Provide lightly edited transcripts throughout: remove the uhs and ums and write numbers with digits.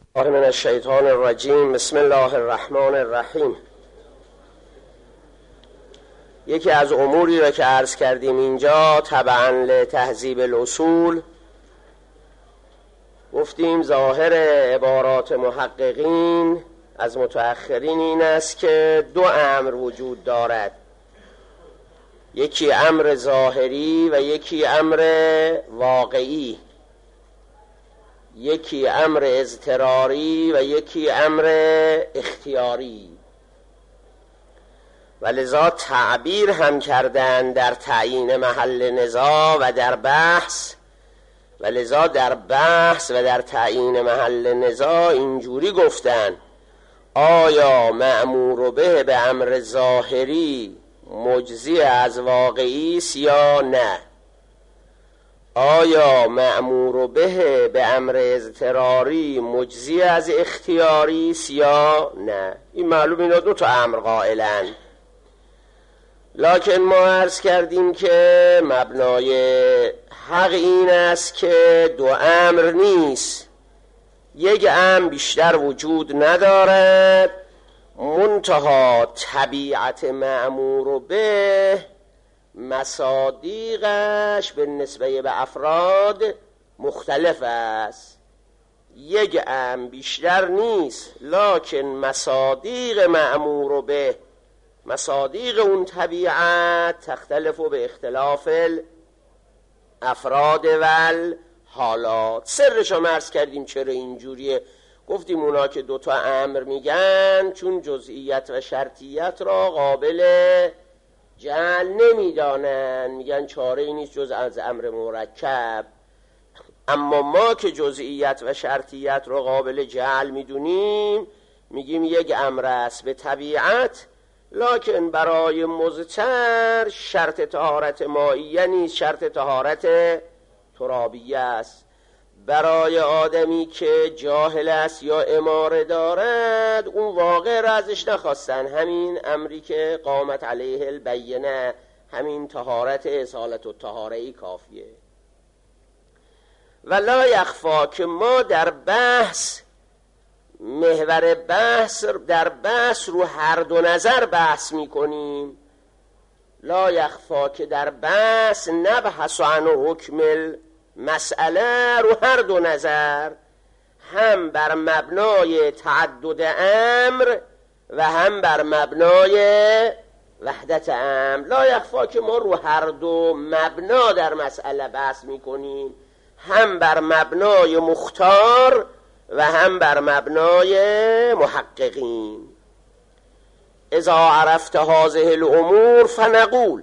من الشیطان الرجیم. بسم الله الرحمن الرحیم. یکی از اموری را که عرض کردیم اینجا تبعاً لتهذیب الاصول، گفتیم ظاهر عبارات محققین از متأخرین این است که دو امر وجود دارد، یکی امر ظاهری و یکی امر واقعی، یکی امر اضطراری و یکی امر اختیاری، و لذا تعبیر هم کردن در تعیین محل نزاع و در بحث، و لذا در بحث و در تعیین محل نزاع اینجوری گفتن: آیا مأمور به امر ظاهری مجزی از واقعی است یا نه؟ آیا مأمور به امر اضطراری مجزی از اختیاری است یا نه؟ این معلوم اینا دو تا امر قائلن، لکن ما عرض کردیم که مبنای حق این است که دو امر نیست، یک امر بیشتر وجود ندارد، منتها طبیعت مأمور به مصادیقش به نسبه به افراد مختلف است. یک امر بیشتر نیست، لکن مصادیق مأمور به، مصادیق اون طبیعت تختلف به اختلاف افراد و حالات. سرش رو عرض کردیم چرا اینجوریه. گفتیم اونا که دوتا امر میگن چون جزئیت و شرطیت را قابل جعل نمیدانن، میگن چاره ای نیست جز از امر مرکب. اما ما که جزئیت و شرطیت را قابل جعل میدونیم، میگیم یک امر است به طبیعت، لکن برای مضطر شرط طهارت مائیه نیست، شرط طهارت ترابیه است. برای آدمی که جاهل است یا اماره دارد، اون واقع را ازش نخواستن، همین امری که قامت علیه البینه، همین طهارت اصالت و طهارهی کافیه. ولا یخفا که ما در بحث، محور بحث در بحث رو هر دو نظر بحث میکنیم. لا یخفا که در بحث نبحث عن حکم مسئله رو هر دو نظر، هم بر مبنای تعدد امر و هم بر مبنای وحدت امر. لا یخفا که ما رو هر دو مبنا در مسئله بحث میکنیم، هم بر مبنای مختار و هم بر مبنای محققین. اذا عرفت هذه الامور فنقول،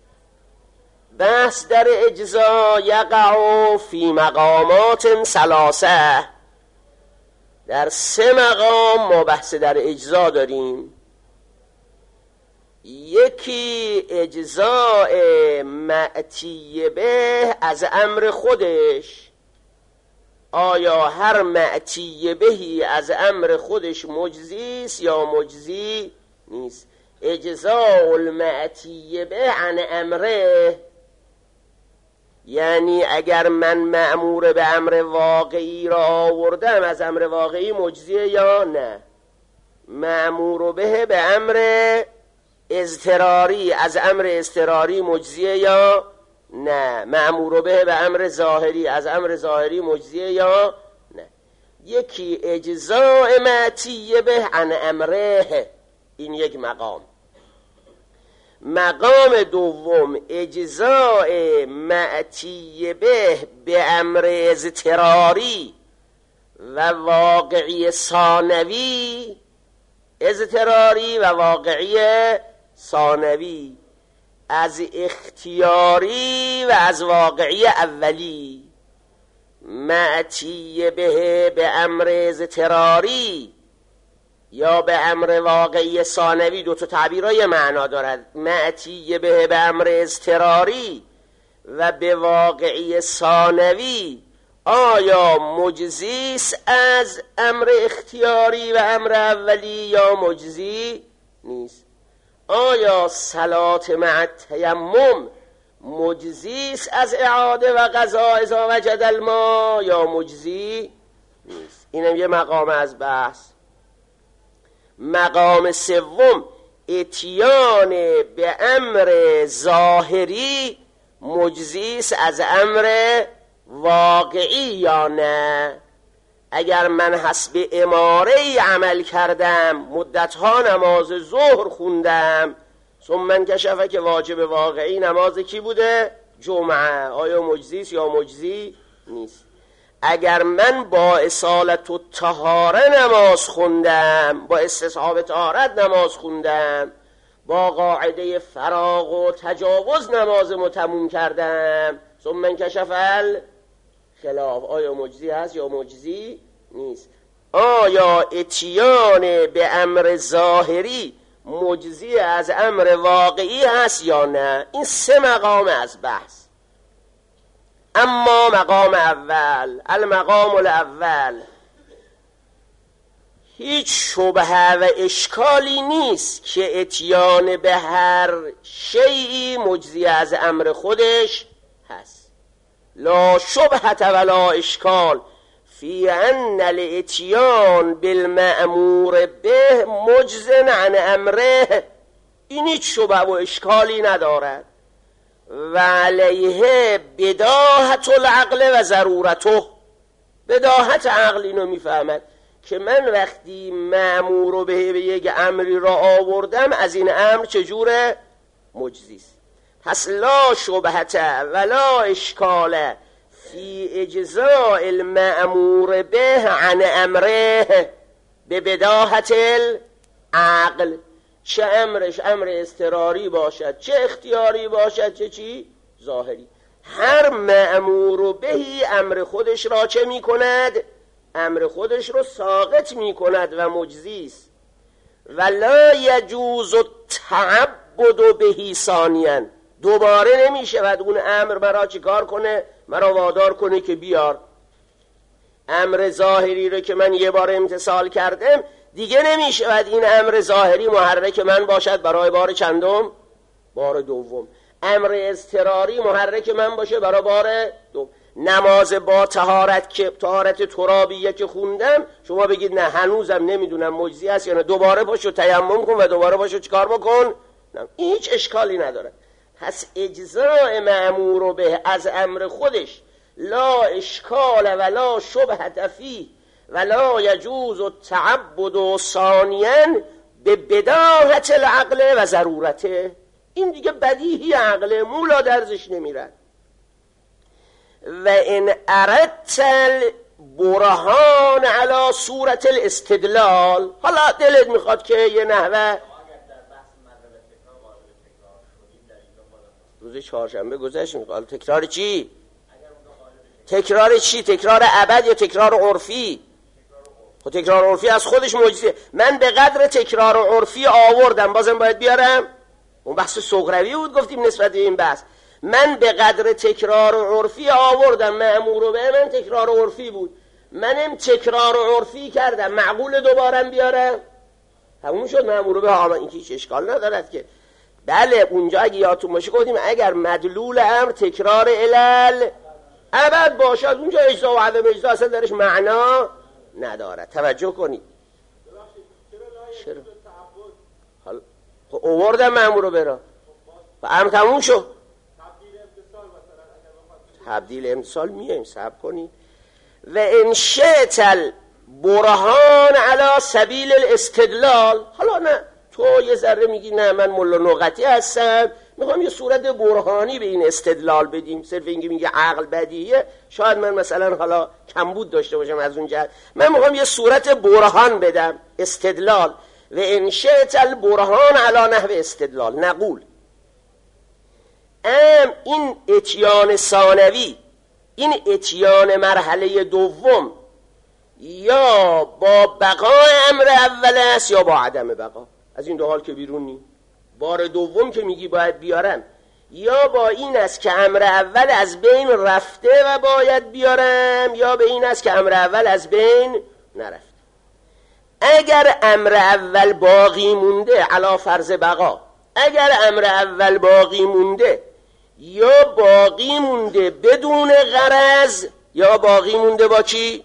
بحث در اجزا یقع فی مقامات ثلاثه، در سه مقام ما بحث در اجزا داریم. یکی اجزاء مأتی به از امر خودش، آیا هر مأتی بهی از امر خودش مجزی است یا مجزی نیست. اجزاء المأتی به عن امره، یعنی اگر من مأمور به امر واقعی را آوردم، از امر واقعی مجزیه یا نه. مأمور به امر اضطراری، از امر اضطراری مجزیه یا نه. مأمور به امر ظاهری، از امر ظاهری مجزیه یا نه. یکی اجزاء مأتی به عن امره، این یک مقام. مقام دوم اجزاء مأتی به امر اضطراری و واقعی ثانوی، اضطراری و واقعی ثانوی، از اختیاری و از واقعی اولی. مأتی به امر اضطراری یا به امر واقعی ثانوی، دو تا تعبیرای معنا دارد. مأتی به امر اضطراری و به واقعی ثانوی، آیا مجزیست از امر اختیاری و امر اولی یا مجزی نیست؟ آیا صلات مع التیمم مجزیست از اعاده و قضا اذا وجد الماء یا مجزی نیست؟ اینم یه مقام از بحث. مقام سوم، اتیان به امر ظاهری مجزیست از امر واقعی یا نه. اگر من حسب اماره‌ای عمل کردم، مدتها نماز ظهر خوندم، ثم انکشف که واجب واقعی نماز کی بوده؟ جمعه. آیا مجزیست یا مجزی نیست؟ اگر من با اصالت و طهاره نماز خوندم، با استصحاب طهارت نماز خوندم، با قاعده فراغ و تجاوز نماز تموم کردم، ثم انکشف الخلاف، آیا مجزی هست یا مجزی نیست؟ آیا اتیان به امر ظاهری مجزی از امر واقعی هست یا نه؟ این سه مقام از بحث. اما مقام اول، المقام الاول، هیچ شبهه و اشکالی نیست که اتیان به هر شیئی مجزی از امر خودش هست. لا شبهه ولا اشکال فی ان الاتیان بالمأمور به مجز عن امره. این هیچ شبهه و اشکالی ندارد. و علیه بداهت العقل و ضرورته. بداهت عقل اینو میفهمد که من وقتی مأمور به یک امری را آوردم، از این امر چجوره؟ مجزیست. پس لا شبهت ولا اشکال فی اجزاء المأمور به عن امره به بداهت العقل. چه امرش امر اضطراری باشد، چه اختیاری باشد، چه چی؟ ظاهری. هر مأمور بهی امر خودش را چه می کند؟ امر خودش را ساقط می کند و مجزیست. ولا یجوز التعبد بهی ثانیاً. دوباره نمی شود اون امر مرا چی کار کنه؟ مرا وادار کنه که بیار. امر ظاهری رو که من یه بار امتثال کردم، دیگه نمی شود این امر ظاهری محرک من باشد برای بار چندم؟ بار دوم. امر اضطراری محرک من باشه برای بار دوم. نماز با طهارت که طهارت ترابیه که خوندم، شما بگید نه هنوزم نمیدونم مجزی است یا نه، دوباره پاشو تیمم کن و دوباره پاشو چیکار بکن؟ نه، این هیچ اشکالی نداره. پس اجزاء مأمور به از امر خودش لا اشکال ولا شبهة فیه ولا یجوز التعبد ثانیاً به بداهت العقل و ضرورته. این دیگه بدیهی عقله، مولا درزش نمیرد. و ان اردت البرهان علی صورت الاستدلال، حالا دلت میخواد که یه نحوه روز چهارشنبه گذشت میخواد تکرار چی؟ تکرار چی؟ تکرار ابد یا تکرار عرفی؟ خب تکرار عرفی از خودش معجزه. من به قدر تکرار عرفی آوردم، بازم باید بیارم؟ اون بحث صغروی بود گفتیم نسبت به این بحث. من به قدر تکرار عرفی آوردم، مأمور به من تکرار عرفی بود، منم تکرار عرفی کردم، معقول دوبارم بیارم؟ همون شد مأمور به. این که هیچ اشکال ندارد که. بله اونجا اگه یادتون باشه گفتیم اگر مدلول امر تکرار علل ابد باشد، اونجا اجزا و عدم اجزا اصلا درش معنا ندارد. توجه کنید. چرا؟ حالا خب آوردم مأمور به را و امر تموم شد. تبدیل امتصال میایم صبر کنید. و ان شئت البرهان علی سبیل الاستدلال. حالا نه تو یه ذره میگی نه من ملا نقطی هستم، میخوام یه صورت برهانی به این استدلال بدیم، صرف اینکه میگه عقل بدیهیه شاید من مثلا حالا کمبود داشته باشم از اون جهت، من میخوام یه صورت برهان بدم، استدلال. و ان شئت البرهان علی نحو استدلال نقول این اتیان ثانوی، این اتیان مرحله دوم یا با بقای امر اول است یا با عدم بقا. از این دو حال که بیرون نی. بار دوم که میگی باید بیارم، یا با این است که امر اول از بین رفته و باید بیارم، یا به این است که امر اول از بین نرفته. اگر امر اول باقی مونده علی فرض بقا، اگر امر اول باقی مونده یا باقی مونده بدون غرض یا باقی مونده با چی؟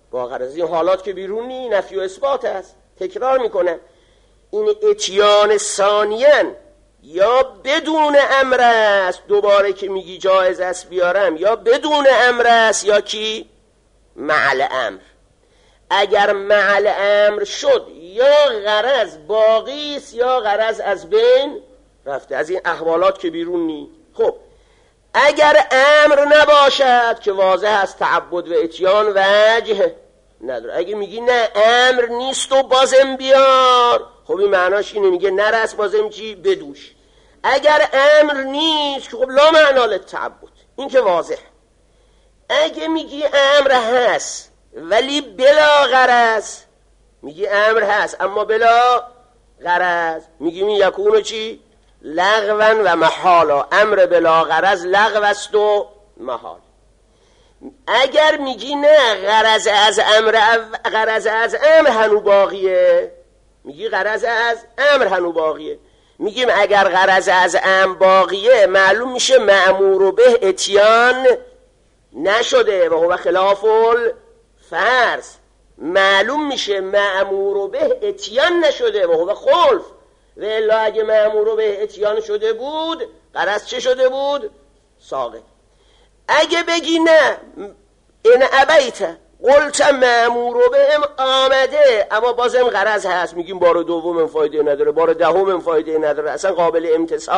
با غرض. این حالات که بیرونی نفی و اثبات است. تکرار میکنم، این اتیان ثانیاً یا بدون امر است، دوباره که میگی جایز است بیارم، یا بدون امر است، یا کی؟ مع امر. اگر مع امر شد یا غرض باقی است یا غرض از بین رفته. از این احوالات که بیرون نی. خب اگر امر نباشد که واضح است تعبد و اتیان وجه نداره. اگه میگی نه امر نیست و بازم بیار، خب این معناش اینه، میگه نرس بازم چی؟ بدوش. اگر امر نیست که خب لا معنا للتعبد، این که واضح. اگه میگی امر هست ولی بلا غرض، میگی امر هست اما بلا غرض، میگیم این یکونو چی؟ لغوا و محالا. امر بلا غرض لغو است و محال. اگر میگی نه غرض از امر هنو باقیه، میگی غرض از امر هنو باقیه، میگیم اگر غرض از امر باقیه معلوم میشه مأمور به اتیان نشده و هو خلاف الفرض. معلوم میشه مأمور به اتیان نشده و هو خلف. و الا اگه مأمور به اتیان شده بود غرض چه شده بود؟ ساقط. اگه بگی نه این ابیت قلت مأمور بهم آمده اما بازم غرض هست، میگیم بار دوم فایده نداره، بار دهم فایده نداره، اصلا قابل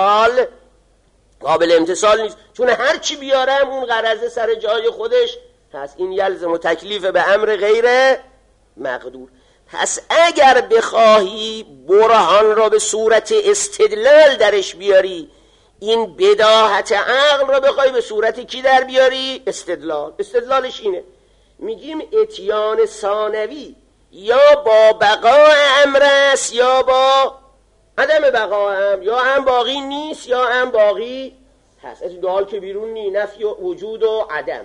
امتثال نیست، چون هر چی بیارم اون غرض سر جای خودش هست. این یلزم و تکلیف به امر غیر مقدور. پس اگر بخواهی برهان را به صورت استدلال درش بیاری، این بداهت عقل را بخوای به صورت کی در بیاری؟ استدلالش اینه، میگیم اتیان ثانوی یا با بقاء امر است یا با عدم بقاء امر، یا هم باقی نیست یا هم باقی هست. از دو حال که بیرون نی، نفی و وجود و عدم.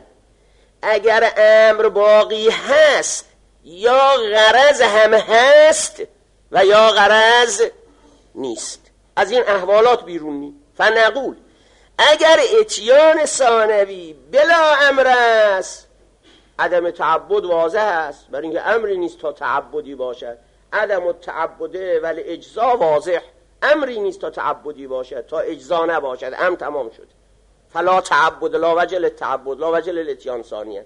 اگر امر باقی هست یا غرض هم هست و یا غرض نیست، از این احوالات بیرون نی. فنقول اگر اتیان ثانوی بلا امر است، عدم تعبد واضح است، برای اینکه امری نیست تا تعبدی باشد. عدم التعبده ولی اجزا واضح، امری نیست تا تعبدی باشد، تا اجزا نباشد امر تمام شد. فلا تعبد لا وجه للتعبد لا وجه للاتیان ثانیه.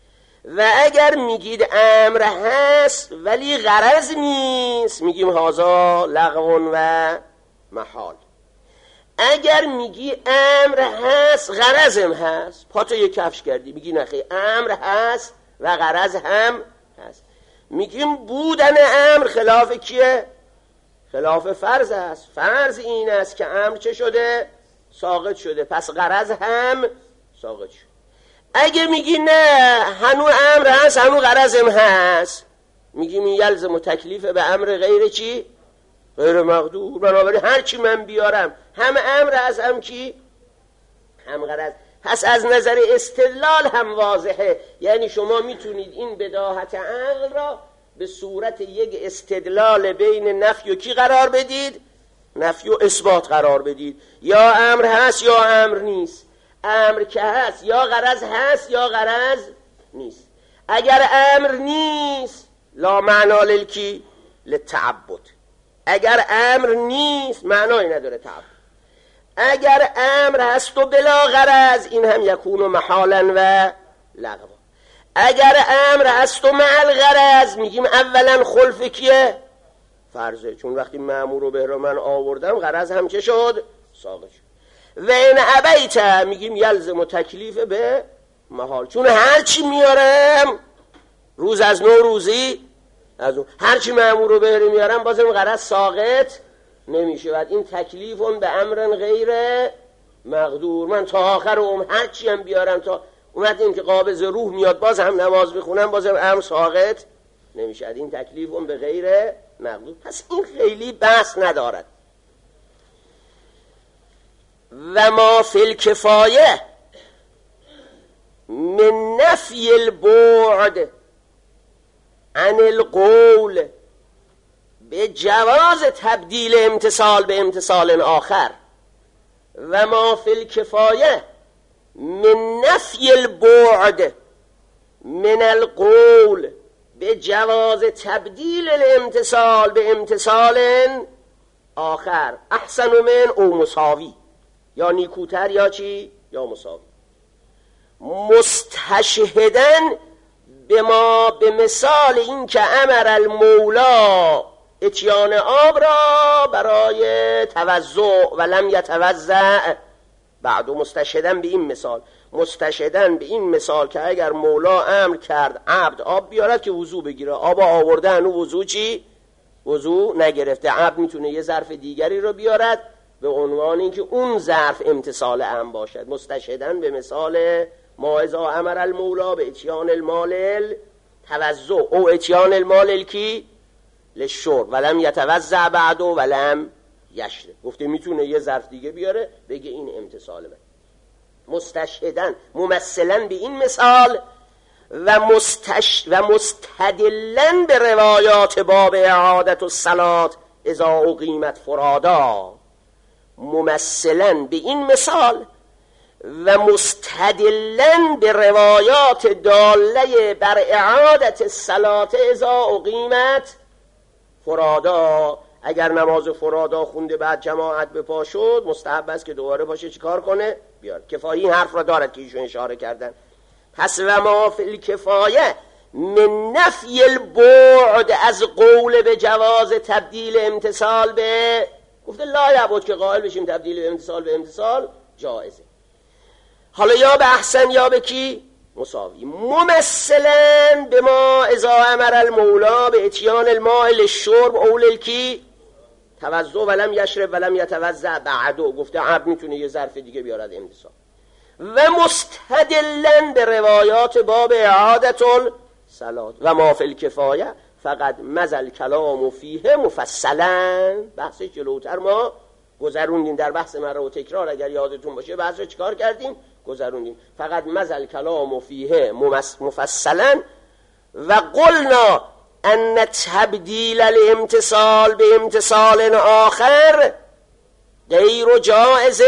و اگر میگید امر هست ولی غرض نیست، میگیم هذا لغو و محال. اگر میگی امر هست غرضم هست، پاتو یک کفش کردی، میگی نخی امر هست و غرض هم هست، میگیم بودن امر خلاف کیه؟ خلاف فرض است. فرض این است که امر چه شده؟ ساقط شده، پس غرض هم ساقط شد. اگه میگی نه هنو امر هست هنو غرضم هست، میگیم این یلزم و تکلیف به امر غیر چی؟ غیر مقدور. بنابراین هر چی من بیارم هم امر از هم کی؟ هم غرض. پس از نظر استدلال هم واضحه، یعنی شما میتونید این بداهت عقل را به صورت یک استدلال بین نفی و کی قرار بدید؟ نفی و اثبات قرار بدید. یا امر هست یا امر نیست. امر که هست یا غرض هست یا غرض نیست. اگر امر نیست لا معنا للکی للتعبد. اگر امر نیست معنایی نداره تعبد. اگر امر هست و بلا غرض، این هم یکون محالا و لغوا. اگر امر هست و مع الغرض، میگیم اولا خلف کیه؟ فرضه، چون وقتی مأمور رو به من آوردم غرض هم چه شد؟ ساقط شد. و این ابیت میگیم یلزم و تکلیف به محال، چون هرچی میارم روز از نو روزی از اون، هرچی مأمور رو به میارم بازم غرض ساقط نمیشه. بعد این تکلیف اون به امر غیر مقدور. من تا آخر عمر هرچی هم بیارم تا اومدیم که قابض روح میاد باز هم نماز بخونم بازم امر ساقط نمیشه. این تکلیف اون به غیر مقدور. پس این خیلی بحث ندارد. و ما فی الکفایه من نفی البعد عن القول به جواز تبدیل امتصال به امتصال آخر. و ما فی الکفایه من نفی البعد من القول به جواز تبدیل الامتصال به امتصال آخر احسن من او مساوی، یا نیکوتر یا چی؟ یا مساوی. مستشهدن به مثال این که امر المولا اتیان آب را برای توضع و لم یتوضع بعد. مستشهدن به این مثال، مستشهدن به این مثال که اگر مولا امر کرد عبد آب بیارد که وضو بگیره، آب آورده هنو وضو چی؟ وضو نگرفته، عبد میتونه یه ظرف دیگری رو بیارد به عنوان اینکه اون ظرف امتصال امر باشد. مستشهدن به مثال ما اذا امر المولا به اتیان المال توضع او اتیان المال کی للشرب ولم یتوضع بعد ولم یشرب. گفته میتونه یه ظرف دیگه بیاره بگه این امتصال من. مستشهدن ممثلا به این مثال و مستدلن به روایات باب اعادت الصلات اذا اقیمت فرادا. ممثلا به این مثال و مستدلن به روایات داله بر اعادت الصلات اذا اقیمت فرادا. اگر نماز فرادا خونده بعد جماعت به پا شد مستحب است که دوباره پاشه چیکار کنه؟ بیار. کفایه این حرف را دارد که ایشون اشاره کردن. پس و ما فی الکفایه من نفی البعد از قول به جواز تبدیل امتصال به، گفته لا یبود که قائل بشیم تبدیل امتصال به امتصال جائزه. حالا یا به احسن یا به کی؟ مساوی. ممثلا به ما اذا امر المولا به اتیان الماء للشرب اول کی توضع ولم یشرب ولم یتوضع بعدو. گفته عبد میتونه یه ظرف دیگه بیارد امتصال. و مستدلن به روایات باب اعادت الصلات و ما فی الکفایه فقط مزل کلام و فیه مفصلا. بحث جلوتر ما گذروندیم در بحث مرا و تکرار، اگر یادتون باشه بحث رو چیکار کردیم؟ گذروندیم. فقط مزل کلام و فیه مفصلا و قلنا ان تبدیل الامتصال به امتصال آخر غیر جائز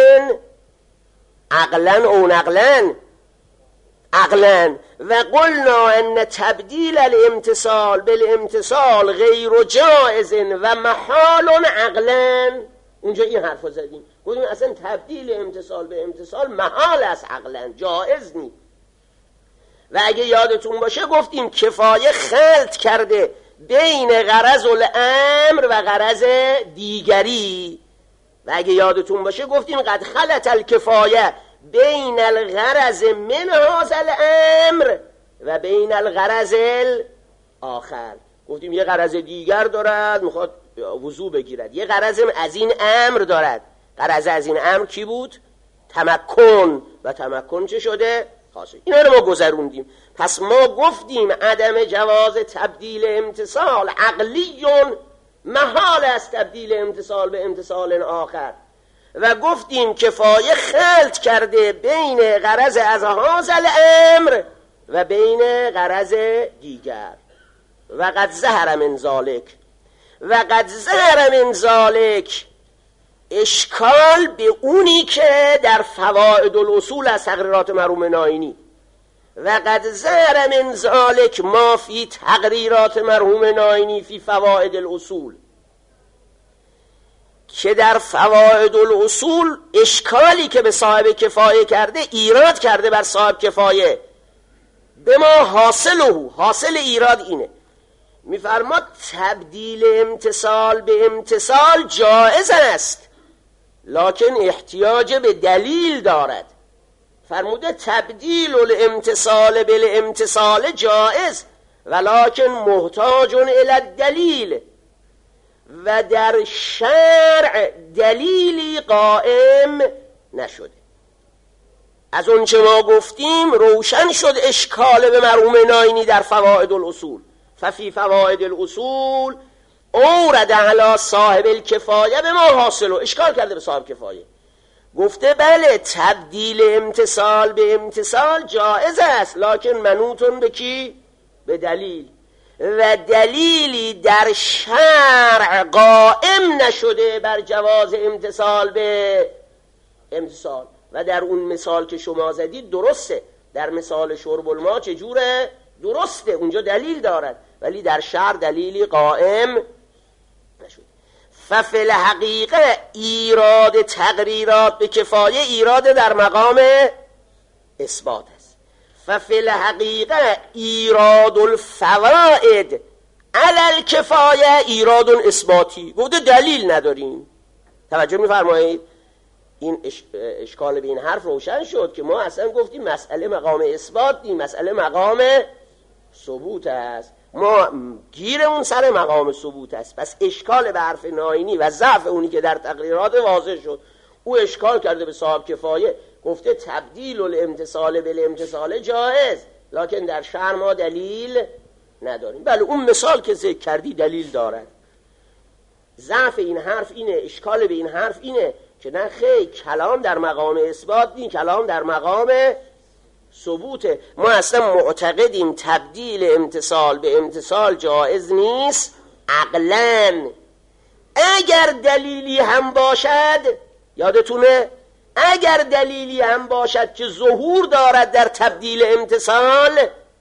عقلا او نقلا. عقلا و قلنا ان تبدیل الامتصال بالامتصال غیر جائز و محال عقلا. اونجا این حرف رو زدیم، گفتیم اصلا تبدیل امتصال به امتصال محال است عقلا، جائز نیست. و اگه یادتون باشه گفتیم کفایه خلط کرده بین غرض الامر و غرض دیگری. و اگه یادتون باشه گفتیم قد خلط الکفایه بین الغرض من هذا الامر و بین الغرض الاخر. گفتیم یه غرض دیگر دارد، میخواد وضو بگیرد. یه غرض از این امر دارد. غرض از این امر کی بود؟ تمکن. و تمکن چه شده؟ حاصل. اینا رو ما گذروندیم. پس ما گفتیم عدم جواز تبدیل امتصال عقلیون، محال است تبدیل امتصال به امتصال آخر. و گفتیم کفایه خلط کرده بین غرض از هذا الامر و بین غرض دیگر. و قد ظهر من ذلک اشکال به اونی که در فوائد الاصول از تقریرات مرحوم ناینی. و قد ظهر من ذلک ما فی تقریرات مرحوم ناینی فی فوائد الاصول، که در فوائد الاصول اشکالی که به صاحب کفایه کرده ایراد کرده بر صاحب کفایه. به ما حاصل ایراد اینه، میفرماد تبدیل امتصال به امتصال جائز است لکن احتیاج به دلیل دارد. فرموده تبدیل الامتصال بالامتصال جائز ولکن محتاج الی الدلیل. و در شرع دلیلی قائم نشده. از اون چه ما گفتیم روشن شد اشکال به مرحوم ناینی در فوائد الاصول. ففی فوائد الاصول اورد علی صاحب الکفایه به ما حاصل. اشکال کرده به صاحب کفایه، گفته بله تبدیل امتصال به امتصال جائز است لکن منوطن به کی؟ به دلیل. و دلیلی در شرع قائم نشده بر جواز امتصال به امتصال. و در اون مثال که شما زدید درسته، در مثال شرب الماء چجوره؟ درسته، اونجا دلیل دارد. ولی در شرع دلیلی قائم نشد. ففی الحقیقه ایراد تقریرات به کفایه ایراد در مقام اثبات است. ففی الحقیقه ایراد الفوائد علی الکفایه ایراد اثباتی. گفته دلیل نداریم. توجه می‌فرمایید؟ این اشکال به این حرف روشن شد که ما اصلا گفتیم مسئله مقام اثبات نی، مسئله مقام ثبوت است. ما گیرمون سر مقام ثبوت است. پس اشکال به حرف ناینی و ضعف اونی که در تقریرات واضح شد. او اشکال کرده به صاحب کفایه، گفته تبدیل الامتصال بالامتصال جایز، لکن در شرع ما دلیل نداریم. بله اون مثال که ذکر کردی دلیل دارد. ضعف این حرف اینه، اشکال به این حرف اینه که نه خیر، کلام در مقام اثبات نی، کلام در مقام ثبوته. ما اصلا معتقدیم تبدیل امتصال به امتصال جایز نیست عقلاً. اگر دلیلی هم باشد، یادتونه اگر دلیلی هم باشد که ظهور دارد در تبدیل امتصال،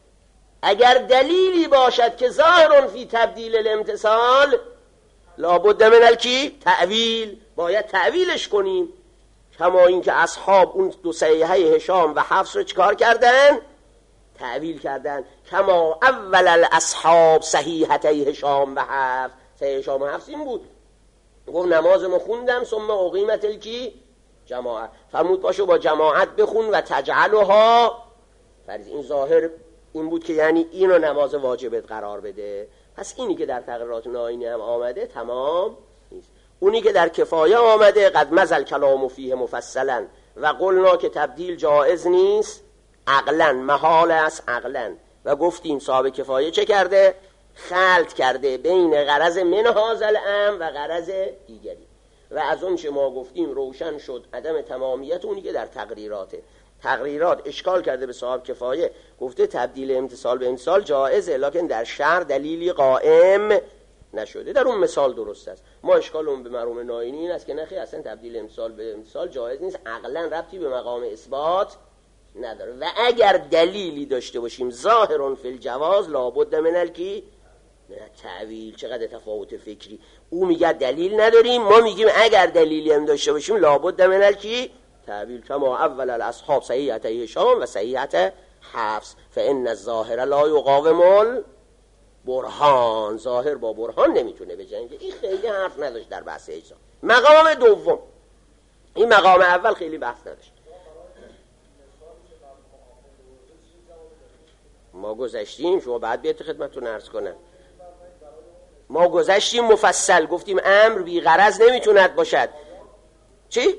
اگر دلیلی باشد که ظاهر فی تبدیل الامتصال، لابد من الکی تأویل، باید تأویلش کنیم. کما این که اصحاب اون دو صحیحه هشام و حفص رو چکار کردن؟ تأویل کردن. کما اول الاصحاب صحیحتي هشام و حفص. صحیح هشام و حفص این بود، گفت نماز ما خوندم ثم اقیمت الکی جماعت، فرمود باشو با جماعت بخون و تجعلها فرض. این ظاهر این بود که یعنی اینو نماز واجبت قرار بده. پس اینی که در تقریرات ناینی هم آمده تمام نیست. اونی که در کفایه آمده قد مزل کلام فیه مفصلا و قلنا که تبدیل جائز نیست عقلا، محال است عقلا. و گفتیم صاحب کفایه چه کرده؟ خلط کرده بین غرض من هذا الامر و غرض دیگری. و از اون چه ما گفتیم روشن شد عدم تمامیت اونی که در تقریراته. تقریرات اشکال کرده به صاحب کفایه، گفته تبدیل امتصال به امتصال جائزه، لکن در شرع دلیلی قائم نشده. در اون مثال درست است. ما اشکالمون به مرحوم ناینی این است که نخی اصلا تبدیل امتصال به امتصال جایز نیست، عقلا ربطی به مقام اثبات نداره. و اگر دلیلی داشته باشیم ظاهر فی الجواز لابد من الکی تعویل. چقدر تفاوت فکری. او میگه دلیل نداریم، ما میگیم اگر دلیلی هم داشته باشیم لابد من الکی تعویل. کما اول الاصحاب صحیحت هشام و صحیحت حفص فان الظاهر لا یقاوم برهان. ظاهر با برهان نمیتونه بجنگه. این خیلی حرف نداشت در بحث اجزا. مقام دوم، این مقام اول خیلی بحث نداشت. ما گذشتیم، شما بعد بیاد خدمتتون عرض کنم. ما گذشتیم مفصل گفتیم امر بی غرض نمیتوند باشد. چی؟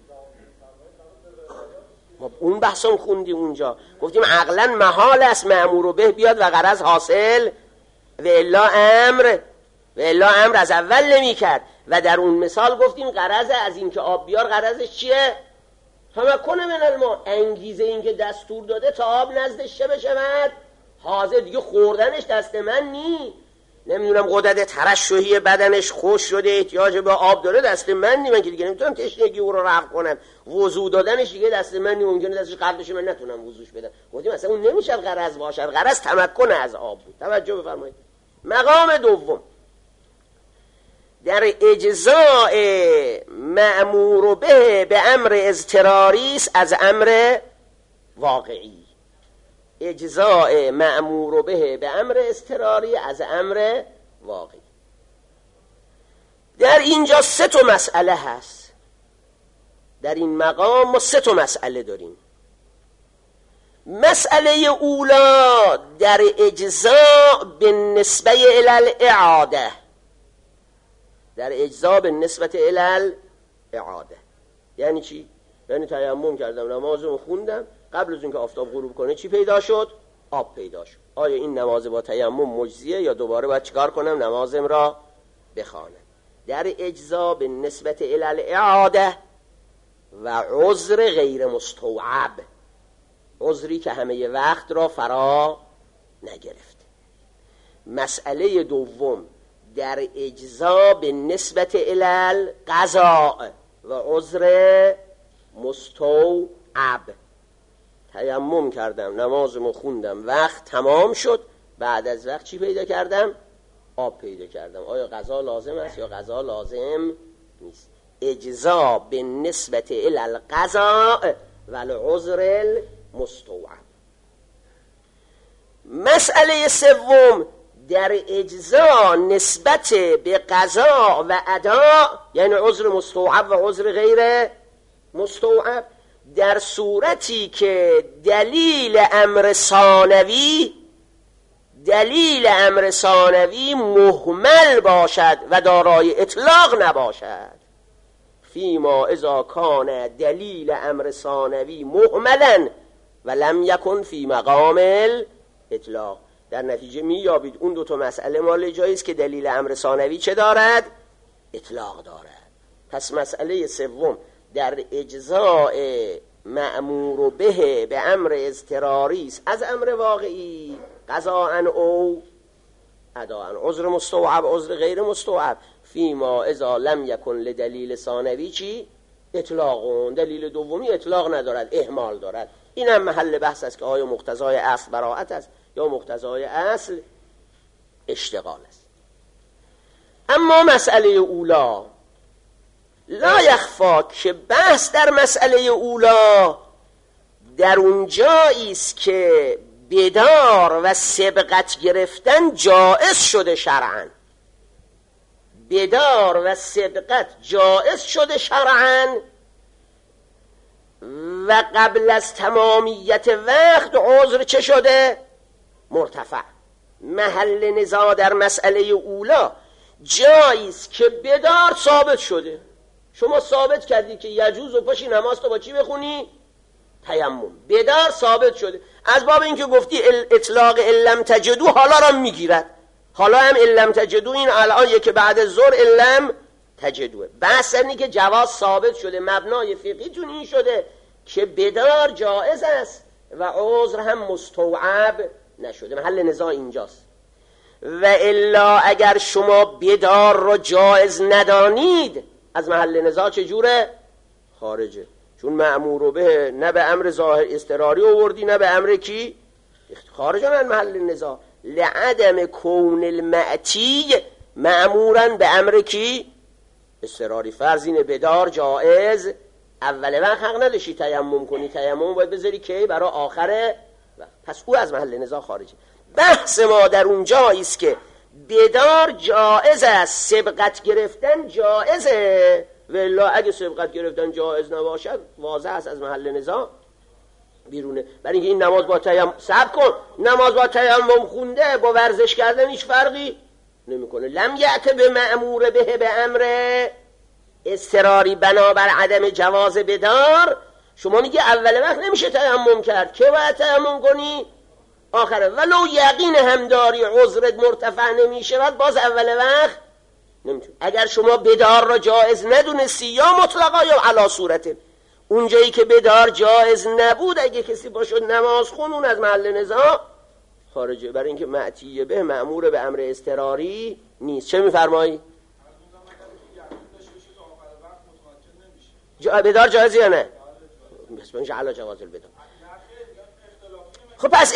ما اون بحثم خوندیم اونجا، گفتیم عقلا محال است مأمور به بیاد و غرض حاصل و الا امر از اول نمی کرد. و در اون مثال گفتیم غرض از این که آب بیار غرضش چیه؟ تمکن من الماء، انگیزه این که دستور داده تا آب نزدش چه بشود؟ حاضر. دیگه خوردنش دست من نی. نمیدونم غدد ترشحی بدنش خوش شده احتیاج به آب داره دست من نی. من که دیگه نمیتونم تشنگی او رو رفع کنم. وضو دادنش دیگه دست من نی. ممکنه دستش قبل بشه من نتونم وضوش بدم. گفتیم اصلا اون نمیشه غرض باشد. غرض تمکن از آب بود. توجه بفرمایید. مقام دوم در اجزاء مأمور به امر اضطراری است از امر واقعی. اجزاء مأمور به امر اضطراری از امر واقعی. در اینجا سه تا مسئله هست. در این مقام ما سه تا مسئله داریم. مسئله اولا در اجزاء بالنسبه الی الاعاده، در اجزاء بالنسبه الی الاعاده یعنی چی؟ یعنی تیمم کردم نمازمو خوندم، قبل از اینکه آفتاب غروب کنه چی پیدا شد؟ آب پیدا شد. آیا این نماز با تیمم مجزیه یا دوباره باید چیکار کنم؟ نمازم را بخوانم. در اجزاء بالنسبه الی الاعاده و عذر غیر مستوعب، عذری که همه وقت را فرا نگرفت. مسئله دوم در اجزاء به نسبت الی قضاء و عذر مستوعب. تیمم کردم نمازمو خوندم وقت تمام شد، بعد از وقت چی پیدا کردم؟ آب پیدا کردم. آیا غذا لازم است یا غذا لازم نیست؟ اجزا به نسبت الی الغذا و العذر المستوعب. مسئله سوم در اجزا نسبت به قضا و ادا، یعنی عذر مستوعب و عذر غیر مستوعب، در صورتی که دلیل امر ثانوی مهمل باشد و دارای اطلاق نباشد. فیما اذا کان دلیل امر ثانوی مهملا و لم یکن فی مقام الاطلاق. در نتیجه میابید اون دو تا مسئله مال جایی است که دلیل امر ثانوی چه دارد؟ اطلاق دارد. پس مسئله سوم در اجزاء مأمور به امر اضطراری است از امر واقعی، قضاء او اداء، عذر مستوعب عذر غیر مستوعب. فیما اذا لم یکن لدلیل ثانوی چی؟ اطلاق. دلیل دومی اطلاق ندارد، اهمال دارد. این هم محل بحث است که آیا مقتضای اصل براءت است یا مقتضای اصل اشتغال است. اما مسئله اولا لا یخفا که بحث در مسئله اولا در اون جایی است که بدار و سبقت گرفتن جائز شده شرعاً. بدار و سبقت جائز شده شرعاً و قبل از تمامیت وقت عذر چه شده؟ مرتفع. محل نزاع در مسئله اولا جایی است که بدار ثابت شده. شما ثابت کردی که یجوز و پاشی نماز تو با چی بخونی؟ تیمم. بدار ثابت شده. از باب اینکه گفتی اطلاق لم تجدو حالا را میگیرد. حالا هم لم تجدو این الان یک بعد ظهر لم تجدوه. بحث اینه که جواز ثابت شده. مبنای فقهیتون این شده که بدار جائز است و عذر هم مستوعب نشده. محل نزاع اینجاست. و الا اگر شما بدار را جائز ندانید از محل نزاع چجوره؟ خارجه. چون مأمور به نه به امر ظاهر اضطراری آوردی نه به امر کی؟ خارجه من محل نزاع. لعدم کون المأتی مأمورا به امر کی؟ اضطراری. فرض اینه بدار جائز اول وقت حق نداشتی تیمم کنی، تیمم باید بذاری کی؟ برای آخره وقت. پس او از محل نزاع خارجه. بحث ما در اون جایی است که بدار جائز است، سبقت گرفتن جائزه، ولی اگه سبقت گرفتن جائز نباشد واضح است از محل نزاع بیرونه. برای اینکه این نماز با تیمم صبر کن، نماز با تیمم خونده با ورزش کردن هیچ فرقی نمیکنه. لم یأت به مأمور به امر اضطراری بنابر عدم جواز بدار. شما میگه اول وقت نمیشه تیمم کرد، که باید تیمم کنی؟ آخره. ولو یقین هم داری عذرت مرتفع نمیشه باز اول وقت نمیتونی. اگر شما بدار را جائز ندونستی یا مطلقا یا علا صورت، اونجایی که بدار جائز نبود اگه کسی باشد نماز خون اون از محل نزاع خارجه. برای اینکه معتیه به مأمور به امر اضطراری نیست. چه میفرمایی؟ بدار جایز یا نه؟ بسم علا جواز البدار. خب پس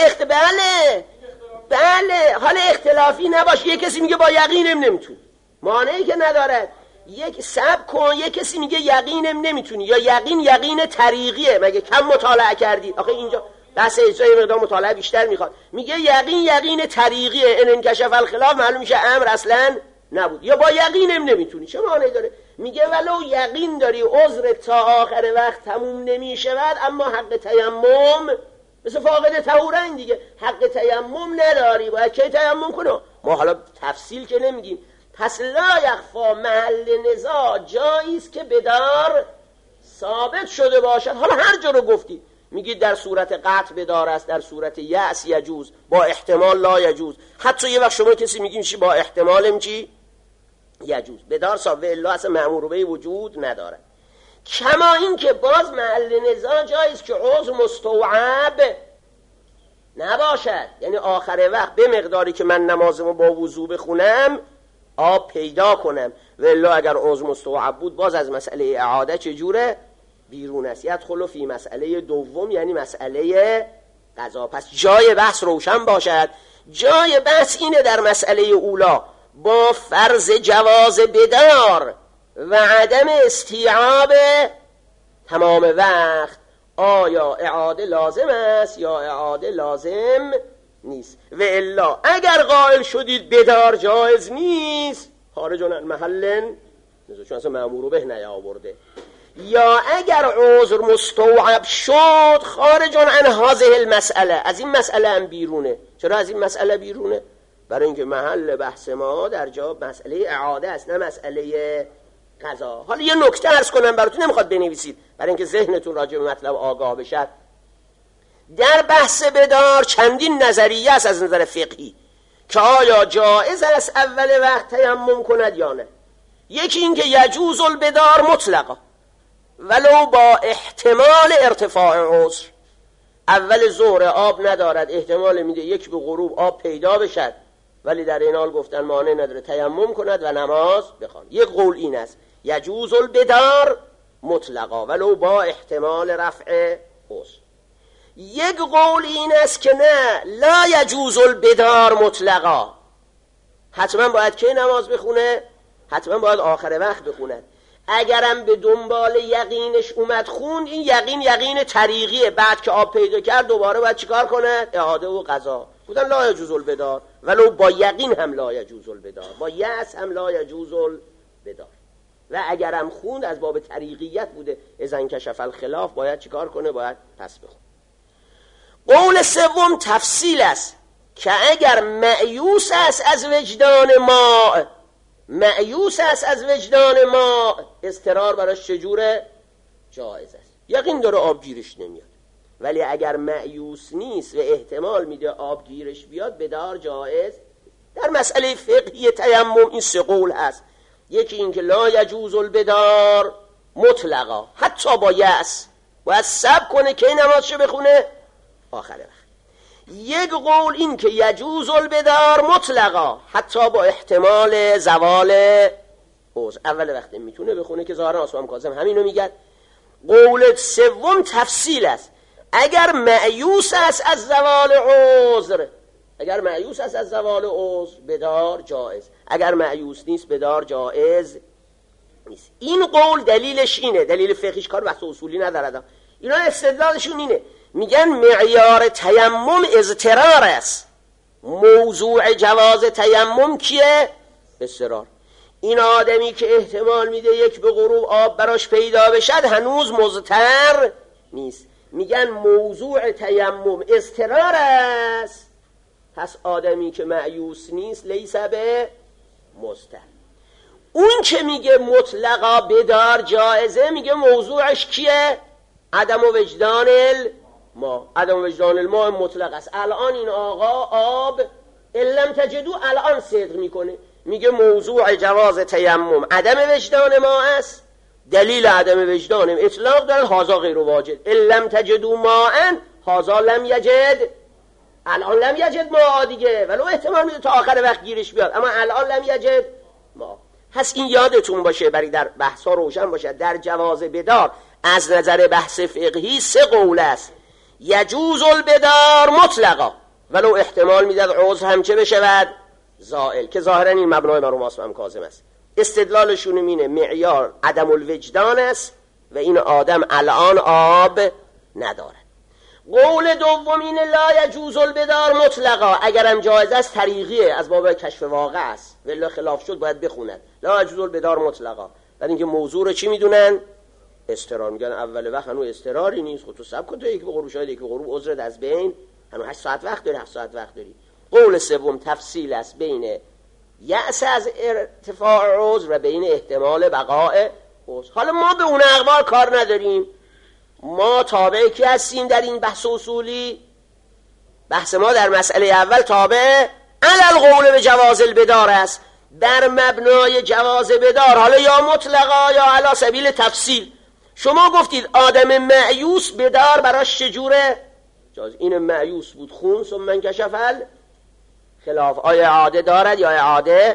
بله حال اختلافی نباشه. یک کسی میگه با یقینم نمیتونی، مانعی که ندارد. یک سب کن، یک کسی میگه یقینم نمیتونی، یا یقین طریقیه. مگه کم مطالعه کردی؟ آخه اینجا بحث اجزای مقدار مطالعه بیشتر میخواد. میگه یقین طریقیه، ان انکشف الخلاف معلوم میشه امر اصلا نبود. یا با یقینم نمیتونی، چه مانعی داره؟ میگه ولو یقین داری عذر تا آخر وقت تموم نمیشود اما حق تیمم مثل فاقد طهورین دیگه، حق تیمم نداری، باید کی تیمم کنه؟ ما حالا تفصیل که نمیگیم. پس لا یخفا محل نزاع جایی است که بدار ثابت شده باشد. حالا هر جا رو گفتی، میگی در صورت قطع بدار است، در صورت یأس یجوز، با احتمال لا یجوز. حتی یه وقت شما کسی میگیم چی با احتمالم چی یجوز، بدار ثابت الا اصلا مأمور به وجود نداره. کما این که باز محل نزاع جایی است که عذر مستوعب نباشد، یعنی آخر وقت به مقداری که من نمازمو با وضو بخونم آب پیدا کنم، ولی اگر عذر مستوعب بود باز از مسئله اعاده چجوره؟ بیرون است. یدخل فی مسئله دوم، یعنی مسئله قضا. پس جای بحث روشن باشد جای بحث اینه در مسئله اولا با فرض جواز بدار و عدم استیعاب تمام وقت آیا اعاده لازم است یا اعاده لازم نیست. و الا اگر قائل شدید بدار جایز نیست خارج عن محل چون اصلا مأمور به نیاورده، یا اگر عذر مستوعب شد خارج عن هذه المسئله، از این مسئله هم بیرونه. چرا از این مسئله بیرونه؟ برای اینکه محل بحث ما در جا مسئله اعاده است نه مسئله قضا. حالا یه نکته عرض کنم براتون، نمیخواد بنویسید برای اینکه ذهنتون راجع به مطلب آگاه بشه. در بحث بدار چندین نظریه است از نظر فقهی که آیا جایز است اول وقت تیمم کند یا نه. یکی این که یجوز البدار مطلقا ولو با احتمال ارتفاع عذر. اول ظهر آب ندارد، احتمال میده یک به غروب آب پیدا بشد، ولی در این حال گفتن مانع نداره تیمم کند و نماز بخواند. یک قول این است یجوز البدار مطلقا ولو با احتمال رفع عذر. یک قول این است که نه، لا یجوز البدار مطلقا، حتما باید که نماز بخونه، حتما باید آخر وقت بخوند. اگرم به دنبال یقینش اومد خوند، این یقین طریقیه، بعد که آب پیدا کرد دوباره باید چیکار کنه؟ اعاده و قضا. بودن لا یجوز البدار ولو با یقین هم لا یجوز البدار، با یأس هم لا یجوز البدار. و اگرم خوند از باب طریقیت بوده، اذا انکشف الخلاف باید چیکار کنه؟ باید پس بخونه. قول سوم تفصیل است که اگر مأیوس است از وجدان ما، مأیوس است از وجدان ما، اضطرار براش چجوره؟ جایز است. یقین داره آب گیرش نمیاد، ولی اگر مأیوس نیست و احتمال میده آب گیرش بیاد بدار جایز. در مسئله فقهی تیمم این سه قول هست. یکی این که لا یجوز البدار مطلقا، حتی با یأس باید صبر کنه که نمازشو بخونه آخر وقت. یک قول این که یجوز البدار مطلقا حتی با احتمال زوال عذر، اول وقت میتونه بخونه که ظاهرا آسمام کاظم همینو میگه. قول سوم تفصیل است، اگر مأیوس است از زوال عذر، اگر مأیوس است از زوال عذر بدار جایز، اگر مأیوس نیست بدار جایز نیست. این قول دلیلش اینه، دلیل فقهیش کار بحث اصولی ندارد، اینا استدلالشون اینه، میگن معیار تیمم اضطرار است، موضوع جواز تیمم کیه؟ اضطرار. این آدمی که احتمال میده یک به غروب آب براش پیدا بشد هنوز مضطر نیست، میگن موضوع تیمم اضطرار است، پس آدمی که مأیوس نیست لیس به مضطر. اون که میگه مطلقا بدار جایزه میگه موضوعش کیه؟ عدم وجدان ما. عدم وجدان الماء مطلق است. الان این آقا آب علم تجدو الان صدق میکنه، میگه موضوع جواز تیمم عدم وجدان ما است، دلیل عدم وجدانم اطلاق داره، هازا غیر واجد، علم تجدو ماء هازا لم یجد، الان لم یجد ما دیگه، ولو احتمال میده تا آخر وقت گیرش بیاد، اما الان لم یجد ما. هست این یادتون باشه، برای در بحثا روشن باشه، در جواز بدار از نظر بحث فقهی سه قول است. یجوز البدار مطلقا ولو احتمال میداد عذر هم چه بشود؟ زائل، که ظاهرا این مبنای مرحوم آسمام کاظم است. استدلالشون اینه معیار عدم الوجدان است و این آدم الان آب ندارد. قول دوم اینه لا یجوز البدار مطلقا، اگرم جایز است طریقیه، از باب کشف واقع است، ولی خلاف شد باید بخوند لا یجوز البدار مطلقا. بعد اینکه موضوع رو چی میدونن؟ استرار. میگن اول وقت هنوز استراری نیست، خود تو صبر کن تا یک به غروب شاید یک به غروب عذرت از بین، هنوز 8 ساعت وقت داری، 7 ساعت وقت داری. قول سوم تفصیل است بین یأس از ارتفاع عذر و بین احتمال بقاء عذر. حالا ما به اون اقوال کار نداریم، ما تابع کی هستیم در این بحث اصولی؟ بحث ما در مسئله اول تابع علی القول به جواز البدار است، در مبنای جواز بدار، حالا یا مطلقا یا علی سبیل تفصیل. شما گفتید آدم مأیوس بدار براش چجوره؟ جاز این مأیوس بود خون ثم انکشف خلاف، آیا اعاده دارد یا اعاده؟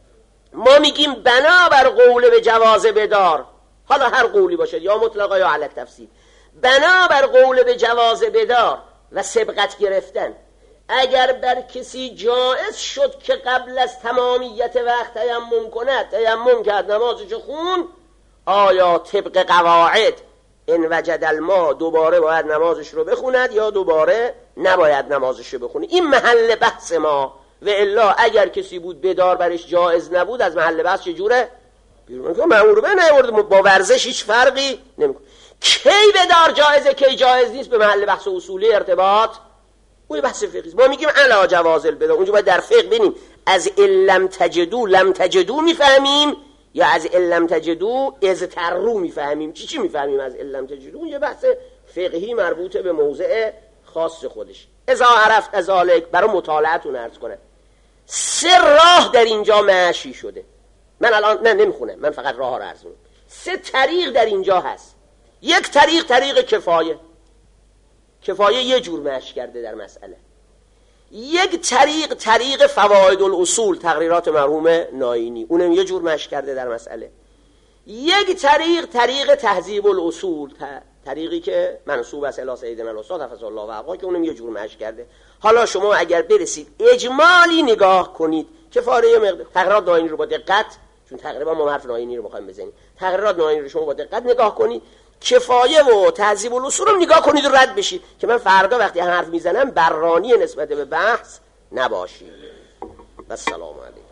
ما میگیم بنابر قول به جواز بدار، حالا هر قولی باشد یا مطلقا یا علی تفصیل، بنابر قول به جواز بدار و سبقت گرفتن اگر بر کسی جایز شد که قبل از تمامیت وقت تیمم کند، تیمم کرد نمازشو خون، آیا طبق قواعد ان وجد الماء دوباره باید نمازش رو بخوند یا دوباره نباید نمازش رو بخونه؟ این محل بحث ما. و الا اگر کسی بود بدار برش جایز نبود، از محل بحث چجوره؟ بیرون که مأمور به نمورد، با ورزش هیچ فرقی نمیکنه. کی بدار جایزه کی جایز نیست به محل بحث اصولی ارتباط، اون بحث فقهی است. ما میگیم علا جواز البدع، اونجا باید در فقه ببینیم از لم تجدو لم تجدو میفهمیم یا از لم تجدو اضطروا میفهمیم. چی میفهمیم از لم تجدو؟ اون یه بحث فقهی مربوط به موضع خاص خودش. اذا عرفت ذلک، برای مطالعتون عرض کنم 3 راه در اینجا معشی شده. من الان نمیخونم، من فقط راه رو عرض میکنم. 3 طریق در اینجا هست. یک طریق کفایه یه جور مشی کرده در مسئله. یک طریق فواید الاصول، تقریرات مرحوم ناینی، اونم یه جور مشی کرده در مسئله. یک طریق تهذیب الاصول، طریقی که منسوب است الی سیدنا الاستاد حفظه الله و ابقا، که اونم یه جور مشی کرده. حالا شما اگر برسید اجمالی نگاه کنید، کفاره مقدار تقریرات ناینی رو با دقت، چون تقریبا ما حرف ناینی رو می‌خوایم بزنیم، تقریرات ناینی رو شما با دقت نگاه کنید، کفایه و تهذیب الاصول رو نگاه کنید و رد بشید که من فردا وقتی حرف میزنم بررانی نسبت به بحث نباشید. و السلام علیکم.